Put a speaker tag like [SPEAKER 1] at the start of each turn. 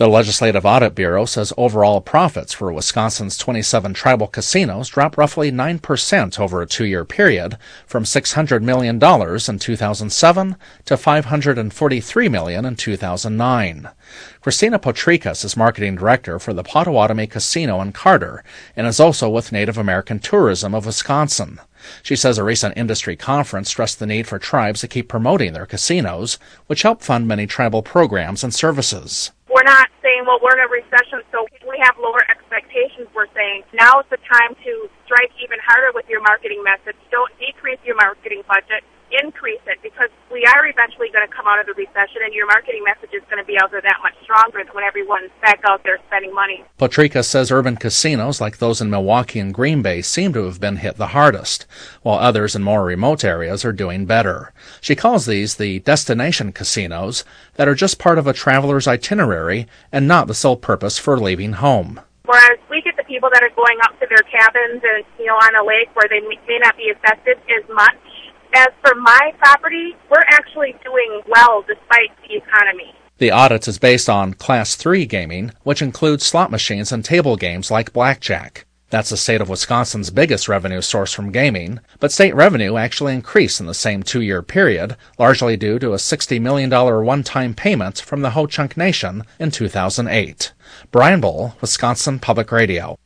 [SPEAKER 1] The Legislative Audit Bureau says overall profits for Wisconsin's 27 tribal casinos dropped roughly 9% over a two-year period, from $600 million in 2007 to $543 million in 2009. Christina Potrikas is marketing director for the Potawatomi Casino in Carter and is also with Native American Tourism of Wisconsin. She says a recent industry conference stressed the need for tribes to keep promoting their casinos, which help fund many tribal programs and services.
[SPEAKER 2] We're not saying, well, we're in a recession, so we have lower expectations. We're saying now is the time to strike even harder with your marketing message. Don't decrease your marketing budget. Increase it, because we are eventually going to come out of the recession, and your marketing message is going to be out there that much stronger when everyone's back out there spending money.
[SPEAKER 1] Potrikas says urban casinos like those in Milwaukee and Green Bay seem to have been hit the hardest, while others in more remote areas are doing better. She calls these the destination casinos that are just part of a traveler's itinerary and not the sole purpose for leaving home.
[SPEAKER 2] Whereas we get the people that are going up to their cabins and, on a lake where they may not be affected as much. As for my property, we're actually doing well despite the economy.
[SPEAKER 1] The audit is based on Class 3 gaming, which includes slot machines and table games like blackjack. That's the state of Wisconsin's biggest revenue source from gaming, but state revenue actually increased in the same two-year period, largely due to a $60 million one-time payment from the Ho Chunk Nation in 2008. Brian Bull, Wisconsin Public Radio.